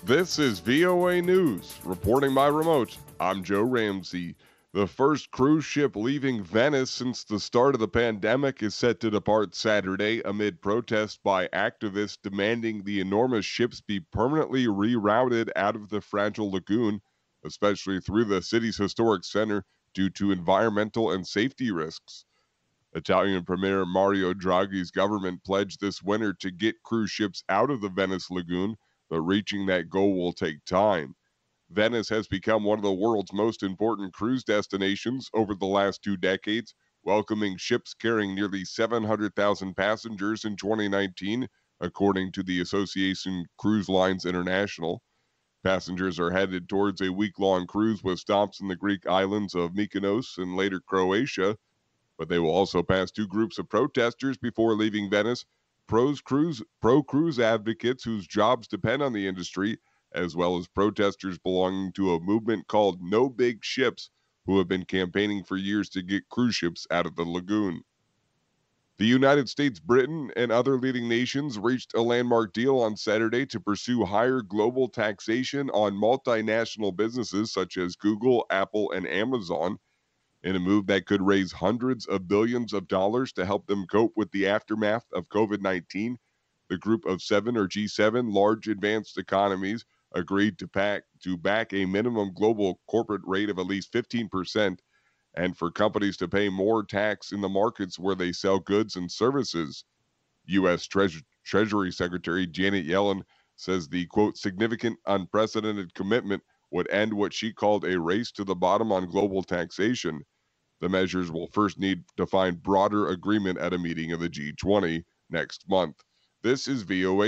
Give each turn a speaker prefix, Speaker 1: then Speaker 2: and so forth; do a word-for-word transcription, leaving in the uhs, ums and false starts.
Speaker 1: This is V O A News. Reporting by remote, I'm Joe Ramsey. The first cruise ship leaving Venice since the start of the pandemic is set to depart Saturday amid protests by activists demanding the enormous ships be permanently rerouted out of the fragile lagoon, especially through the city's historic center, due to environmental and safety risks. Italian Premier Mario Draghi's government pledged this winter to get cruise ships out of the Venice lagoon, but reaching that goal will take time. Venice has become one of the world's most important cruise destinations over the last two decades, welcoming ships carrying nearly seven hundred thousand passengers in twenty nineteen, according to the Association Cruise Lines International. Passengers are headed towards a week long cruise with stops in the Greek islands of Mykonos and later Croatia, but they will also pass two groups of protesters before leaving Venice. Pros cruise, pro cruise advocates whose jobs depend on the industry, as well as protesters belonging to a movement called No Big Ships, who have been campaigning for years to get cruise ships out of the lagoon. The United States, Britain, and other leading nations reached a landmark deal on Saturday to pursue higher global taxation on multinational businesses such as Google, Apple, and Amazon, in a move that could raise hundreds of billions of dollars to help them cope with the aftermath of COVID nineteen. The group of seven, or G seven, large advanced economies agreed to, pack, to back a minimum global corporate rate of at least fifteen percent and for companies to pay more tax in the markets where they sell goods and services. U S. Treas- Treasury Secretary Janet Yellen says the, quote, significant unprecedented commitment would end what she called a race to the bottom on global taxation. The measures will first need to find broader agreement at a meeting of the G twenty next month. This is V O A